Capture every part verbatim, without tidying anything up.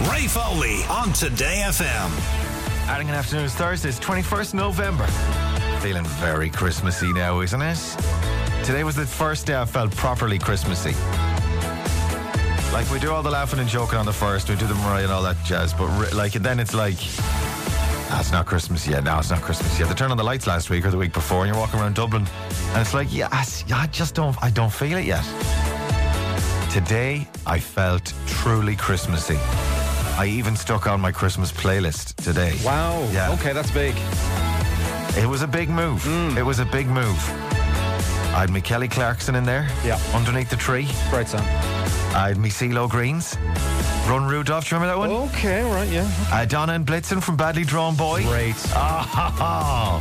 Ray Foley on Today F M. Adding an afternoon, it's Thursday, it's twenty-first of November. Feeling very Christmassy now, isn't it? Today was the first day I felt properly Christmassy. Like, we do all the laughing and joking on the first, we do the Mariah and all that jazz, but re- like, and then it's like, ah, it's not Christmas yet, no, it's not Christmas yet. They turned on the lights last week or the week before, and you're walking around Dublin, and it's like, yeah, I, I just don't, I don't feel it yet. Today, I felt truly Christmassy. I even stuck on my Christmas playlist today. Wow. Yeah. Okay, that's big. It was a big move. Mm. It was a big move. I had me Kelly Clarkson in there. Yeah. Underneath the tree. Great song. I had me CeeLo Greens. Run Rudolph, do you remember that one? Okay, right, yeah. Uh, Donna and Blitzen from Badly Drawn Boy. Great. Oh,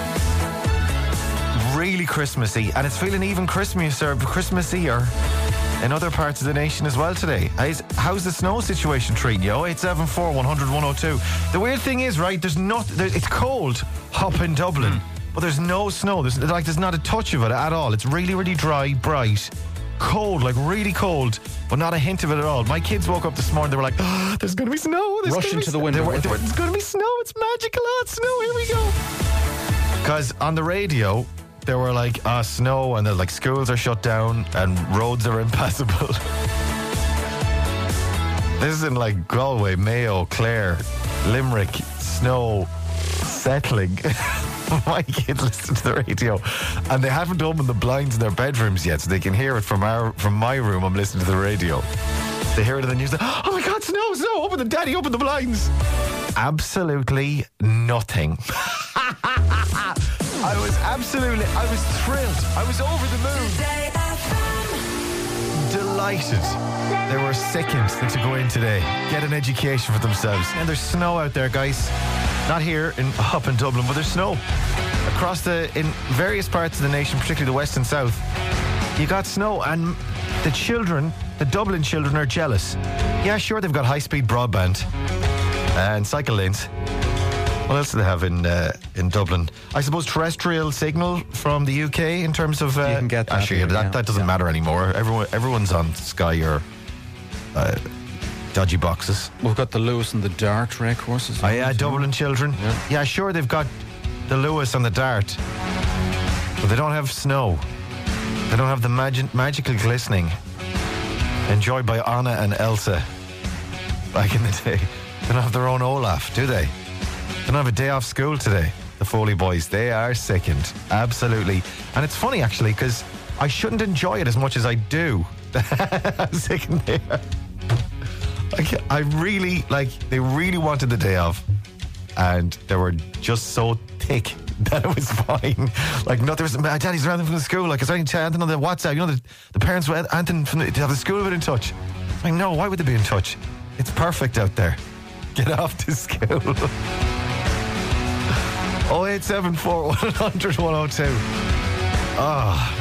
really Christmassy. And it's feeling even Christmassier, Christmassier in other parts of the nation as well today. How's the snow situation treating you? oh eight seven four, one hundred, one oh two. The weird thing is, right, there's not, there, it's cold up in Dublin, mm. but there's no snow. There's like there's not a touch of it at all. It's really, really dry, bright, cold, like really cold, but not a hint of it at all. My kids woke up this morning, they were like, oh, there's going to be snow. There's Rushing be to the snow. window. They were, they were, there's going to be snow. It's magical. Oh, it's snow. Here we go. Because on the radio, they were like, ah, oh, snow, and they're like, schools are shut down and roads are impassable. This is in like Galway, Mayo, Clare, Limerick, snow, settling. My kids listen to the radio, and they haven't opened the blinds in their bedrooms yet, so they can hear it from our from my room. I'm listening to the radio. They hear it in the news. Oh my God, snow, snow! Open the daddy, open the blinds. Absolutely nothing. I was absolutely, I was thrilled. I was over the moon. Delighted. They were sickened to go in today, get an education for themselves. And there's snow out there, guys. Not here in up in Dublin, but there's snow across the, in various parts of the nation, particularly the west and south. You got snow, and the children, the Dublin children, are jealous. Yeah, sure, they've got high-speed broadband and cycle lanes. What else do they have in uh, in Dublin? I suppose terrestrial signal from the U K in terms of. Uh, you can get that. Actually, here, that, yeah. that doesn't yeah. matter anymore. Everyone, everyone's on Sky or uh, dodgy boxes. We've got the Lewis and the Dart race courses. Oh, yeah, Dublin children. Yeah. yeah, sure, they've got the Lewis and the Dart, but they don't have snow. They don't have the magic, magical glistening enjoyed by Anna and Elsa back in the day. They don't have their own Olaf, do they? They don't have a day off school today, the Foley boys. They are sickened. Absolutely. And it's funny, actually, because I shouldn't enjoy it as much as I do. How sickened they are. Like, I really, like, they really wanted the day off. And they were just so thick that it was fine. Like, no, there was, my daddy's around from the school. Like, is there anything on the WhatsApp? You know, the, the parents were Anthony from the, to have the school been in touch. Like, no, why would they be in touch? It's perfect out there. Get off to school. oh eight seven four, one hundred, one oh two. Ah.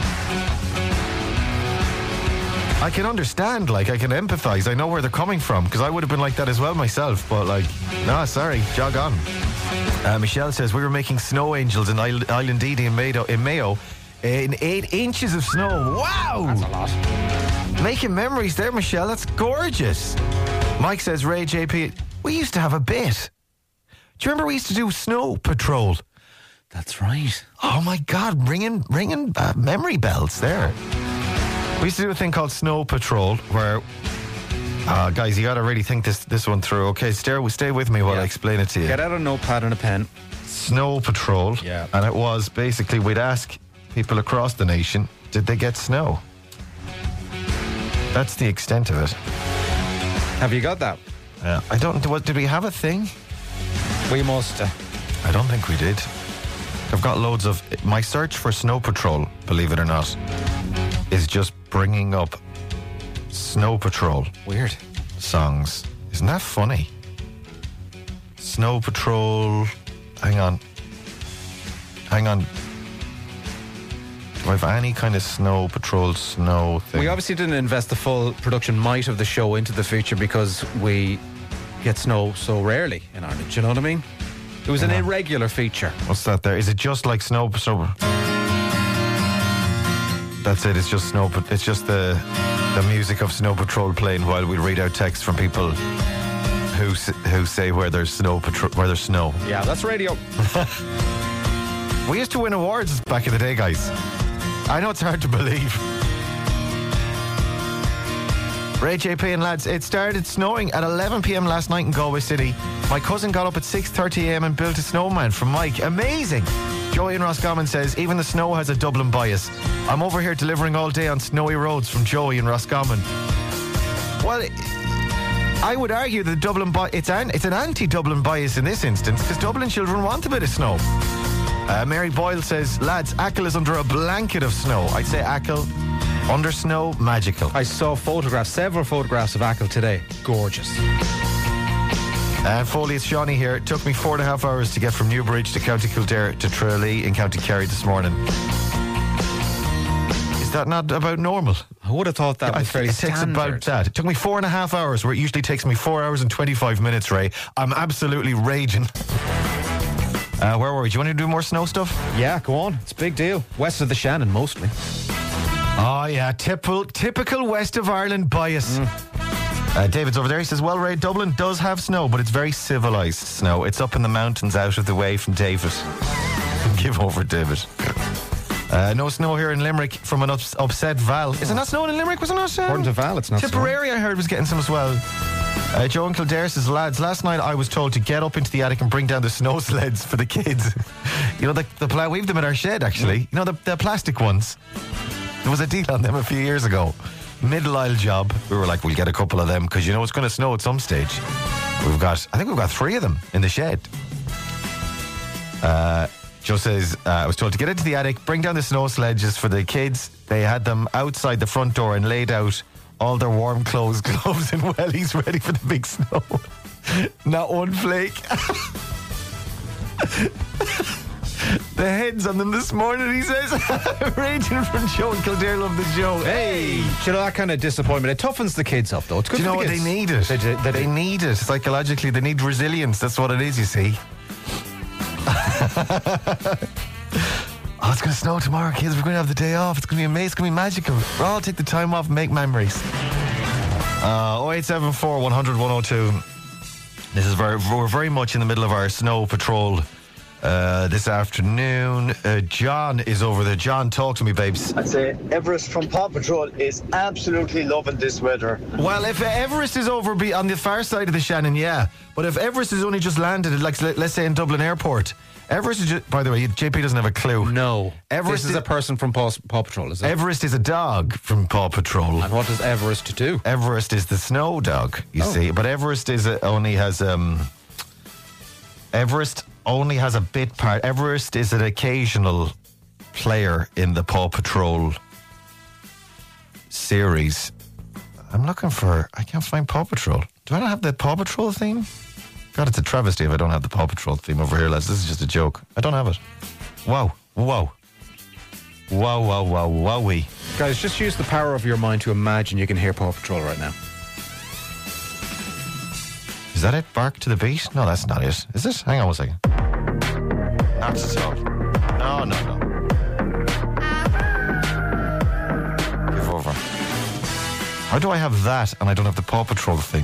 I can understand, like, I can empathise. I know where they're coming from, because I would have been like that as well myself. But, like, no, sorry, jog on. Uh, Michelle says, we were making snow angels in Island Didi in Mayo, in Mayo in eight inches of snow. Wow! That's a lot. Making memories there, Michelle. That's gorgeous. Mike says, Ray J P, we used to have a bit. Do you remember we used to do snow patrol? That's right. Oh my God, ringing, ringing uh, memory bells there. We used to do a thing called Snow Patrol, where, uh, guys, you got to really think this this one through. Okay, stay, stay with me while yeah. I explain it to you. Get out a notepad and a pen. Snow Patrol. Yeah. And it was basically, we'd ask people across the nation, did they get snow? That's the extent of it. Have you got that? Uh, I don't, what, did we have a thing? We must. Uh, I don't think we did. I've got loads of, my search for Snow Patrol, believe it or not, is just bringing up Snow Patrol. Weird. Songs. Isn't that funny? Snow Patrol. Hang on. Hang on. Do I have any kind of Snow Patrol snow thing? We obviously didn't invest the full production might of the show into the feature because we get snow so rarely in Ireland. Do you know what I mean? It was an irregular feature. What's that there? Is it just like Snow... snow That's it. It's just snow. It's just the the music of Snow Patrol playing while we read out texts from people who s- who say where there's snow patro- where there's snow. Yeah, that's radio. We used to win awards back in the day, guys. I know it's hard to believe. Ray J P and lads, it started snowing at eleven p.m. last night in Galway City. My cousin got up at six thirty a.m. and built a snowman from Mike. Amazing! Joey in Roscommon says, even the snow has a Dublin bias. I'm over here delivering all day on snowy roads from Joey in Roscommon. Well, I would argue that Dublin bi- it's an it's an anti-Dublin bias in this instance, because Dublin children want a bit of snow. Uh, Mary Boyle says, lads, Achill is under a blanket of snow. I'd say Achill, under snow, magical. I saw photographs, several photographs of Achill today. Gorgeous. And Foley, it's Shawnee here. It took me four and a half hours to get from Newbridge to County Kildare to Tralee in County Kerry this morning. Is that not about normal? I would have thought that was I, fairly it takes standard. about that. It took me four and a half hours, where it usually takes me four hours and twenty-five minutes, Ray. I'm absolutely raging. Uh, where were we? Do you want to do more snow stuff? Yeah, go on. It's a big deal. West of the Shannon, mostly. Oh, yeah. Typical, typical West of Ireland bias. Mm. Uh, David's over there. He says, well, Ray, Dublin does have snow, but it's very civilised snow. It's up in the mountains out of the way from David. Give over, David. Uh, no snow here in Limerick from an ups- upset Val. Is it not snowing in Limerick? Was it not? Um, According to Val, it's not Tipperary, I heard, was getting some as well. Uh, Joe in Kildare says, lads, last night I was told to get up into the attic and bring down the snow sleds for the kids. You know, the, the pla- we have them in our shed, actually. You know, the, the plastic ones. There was a deal on them a few years ago. Middle aisle job. We were like, we'll get a couple of them because you know it's going to snow at some stage. We've got, I think we've got three of them in the shed. Uh, Joe says, uh, I was told to get into the attic, bring down the snow sledges for the kids. They had them outside the front door and laid out all their warm clothes, gloves and wellies ready for the big snow. Not one flake. The heads on them this morning, he says. Raging from Joe and Kildare, love the show. Hey, do you know that kind of disappointment? It toughens the kids up, though. It's good Do you for know the what? kids. They need it. They, they, They need it. Psychologically, they need resilience. That's what it is, you see. Oh, it's going to snow tomorrow, kids. We're going to have the day off. It's going to be amazing. It's going to be magical. We'll all take the time off and make memories. Uh, oh eight seven four, one hundred, one oh two. This is very, we're very much in the middle of our snow patrol uh, this afternoon. Uh, John is over there. John, talk to me, babes. I'd say Everest from Paw Patrol is absolutely loving this weather. Well, if Everest is over be on the far side of the Shannon, yeah. But if Everest has only just landed, like let's say in Dublin Airport, Everest is just, by the way, J P doesn't have a clue. No. Everest this is, is a person from Paw, Paw Patrol, is it? Everest is a dog from Paw Patrol. And what does Everest do? Everest is the snow dog, you Oh. see. But Everest is a, only has um. Everest only has a bit part. Everest is an occasional player in the Paw Patrol series. I'm looking for. I can't find Paw Patrol. Do I not have the Paw Patrol theme? God, it's a travesty if I don't have the Paw Patrol theme over here, lads. This is just a joke. I don't have it. Wow. Wow. Wow, wow, wow, wowie. Guys, just use the power of your mind to imagine you can hear Paw Patrol right now. Is that it? Bark to the beat? No, that's not it. Is it? Hang on one second. That's it all. No, no, no. Give over. How do I have that and I don't have the Paw Patrol thing?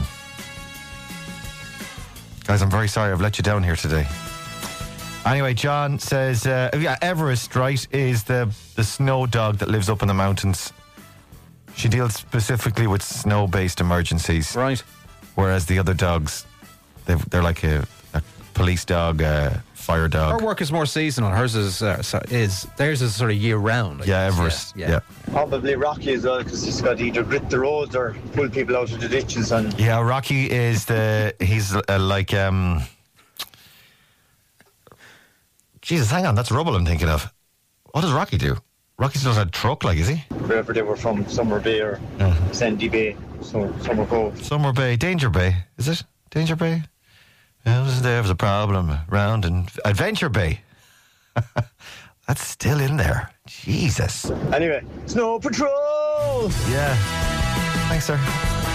Guys, I'm very sorry I've let you down here today. Anyway, John says, uh, yeah, Everest, right, is the, the snow dog that lives up in the mountains. She deals specifically with snow-based emergencies. Right. Whereas the other dogs, they've, they're like a, a police dog, a fire dog. Her work is more seasonal. Hers is, uh, so- is theirs is sort of year round. I Yeah, guess. Everest. Yeah. Yeah. Probably Rocky as well, because he's got to either grit the roads or pull people out of the ditches. And Yeah, Rocky is the, he's uh, like, um, Jesus, hang on, that's rubble I'm thinking of. What does Rocky do? Rocky still has a truck, like, is he? wherever they were from, Summer Bay or Uh-huh. Sandy Bay, so Summer Cove. Summer Bay, Danger Bay, is it? Danger Bay? Well, there was a problem around in Adventure Bay. That's still in there. Jesus. Anyway, Snow Patrol! Yeah. Thanks, sir.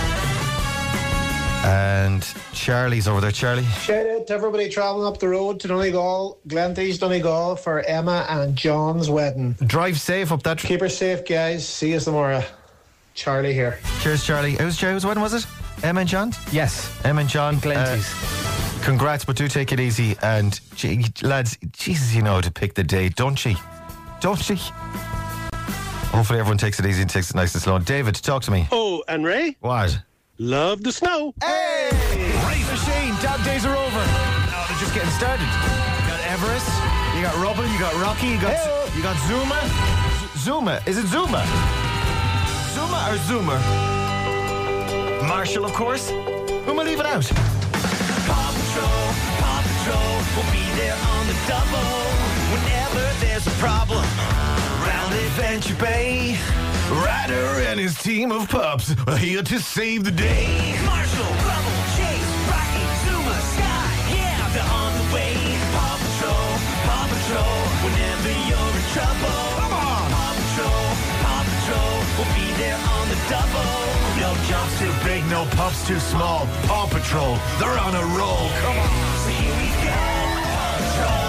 And Charlie's over there. Charlie? Shout out to everybody travelling up the road to Donegal, Glenties, Donegal for Emma and John's wedding. Drive safe up that... Keep her safe, guys. See you tomorrow. Charlie here. Cheers, Charlie. Who's, whose wedding was it? Emma and John? Yes. Emma and John. Glenties. Uh, congrats, but do take it easy. And gee, lads, Jesus, you know how to pick the date, don't you? Don't you? Hopefully everyone takes it easy and takes it nice and slow. David, talk to me. Oh, and Ray, What? love the snow. Hey! Ray Machine, dog days are over. Now they're just getting started. You got Everest, you got Rubble, you got Rocky, you got you got Zuma. Z- Zuma, is it Zuma? Zuma or Zoomer? Marshall, of course. Who am I leaving out? Paw Patrol, Paw Patrol will be there on the double whenever there's a problem. Round Adventure Bay, Ryder and his team of pups are here to save the day. Marshall, Rubble, Chase, Rocky, Zuma, Sky, yeah, they're on the way. Paw Patrol, Paw Patrol, whenever you're in trouble. Come on! Paw Patrol, Paw Patrol will be there on the double. No jumps too big, no pups too small. Paw Patrol, they're on a roll. Come on. So here we go, Paw Patrol.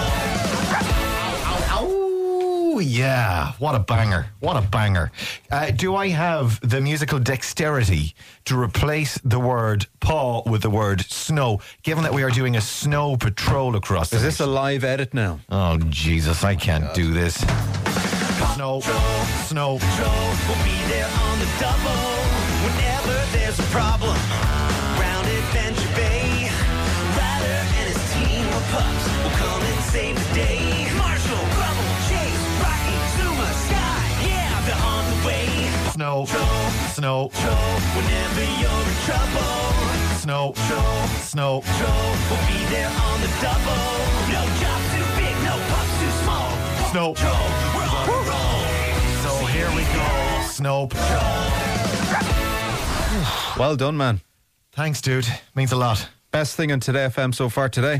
Oh, yeah. What a banger. What a banger. Uh, do I have the musical dexterity to replace the word paw with the word snow, given that we are doing a snow patrol across the Is this a live edit now? Oh, Jesus, I can't do this. Snow. Snow. Patrol will be there on the double whenever there's a problem. Round Adventure Bay, Ryder and his team of pups will come and save the day. Marshall, Rubble, Chase, Rocky, Zuma, Sky, yeah, they're on the way. Snow. Snow. Patrol, whenever you're in trouble. Snow. Patrol, Snow. Patrol will be there on the double. No job too big, no pups too small. Snow. Patrol, we're on a roll. So here we go. Snow. Well done, man. Thanks, dude. Means a lot. Best thing on Today F M so far today.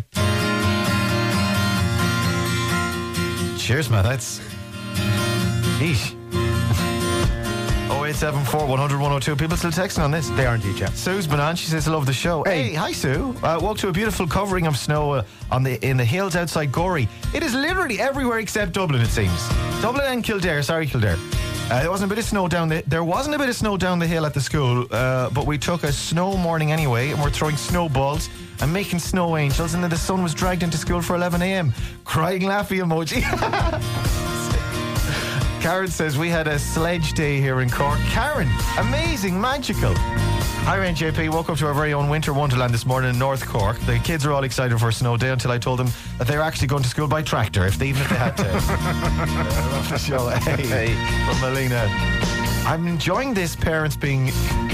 Cheers, man. That's. Yeesh. oh eight seven four, one hundred, one oh two. People still texting on this. They aren't each other. Sue's been on. She says, I love the show. Hey, Hey. hi, Sue. Uh, walked to a beautiful covering of snow uh, on the in the hills outside Gorey. It is literally everywhere except Dublin, it seems. Dublin and Kildare. Sorry, Kildare. Uh, there wasn't a bit of snow down the. There wasn't a bit of snow down the hill at the school, uh, but we took a snow morning anyway, and we're throwing snowballs and making snow angels, and then the son was dragged into school for eleven a.m. Crying, laughing emoji. Karen says we had a sledge day here in Cork. Karen, amazing, magical. Hi, Rain J P. Woke up to our very own winter wonderland this morning in North Cork. The kids are all excited for a snow day until I told them that they're actually going to school by tractor, if they, even if they had to. I love the show. Hey, hey. From Melina. I'm enjoying this parents being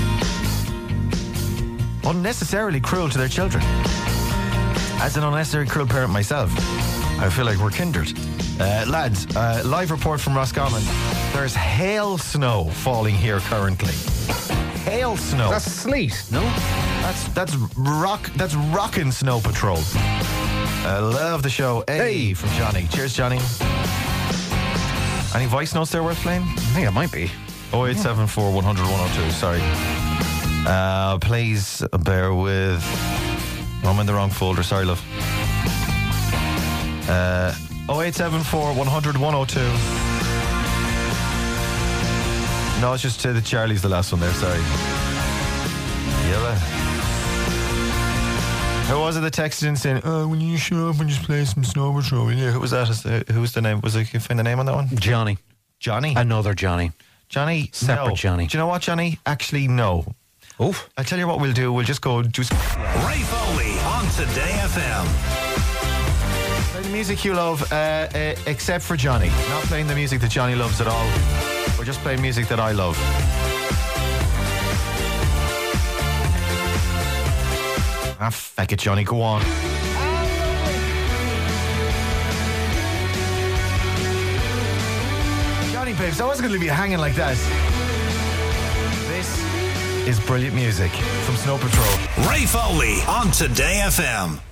unnecessarily cruel to their children. As an unnecessary cruel parent myself, I feel like we're kindred. Uh, lads, uh, live report from Roscommon. There's hail snow falling here currently. Hail snow. That's sleet, no? That's that's rock. That's rockin' Snow Patrol. I love the show. Hey, Hey. from Johnny. Cheers, Johnny. Any voice notes there worth playing? I think it might be. oh eight seven four, one hundred, one oh two. Sorry. Uh, please bear with. I'm in the wrong folder. Sorry, love. Uh, oh eight seven four, one hundred, one oh two. No, it's just uh, the Charlie's the last one there. Sorry. Yeah. Who was it that texted in saying, "Oh, when you show up and just play some Snow Patrol"? Yeah, who was that? Is the- Who was the name? Was it? Can you find the name on that one? Johnny. Johnny. Another Johnny. Johnny. Separate no. Johnny. Do you know what, Johnny? Actually, no. Oof. I'll tell you what we'll do. We'll just go do. Ray Foley on Today F M. Play the music you love, uh, uh, except for Johnny. Not playing the music that Johnny loves at all. We're just playing music that I love. Ah, feck it, Johnny. Go on. Johnny, babes, I wasn't going to leave you hanging like that. This is brilliant music from Snow Patrol. Ray Foley on Today F M.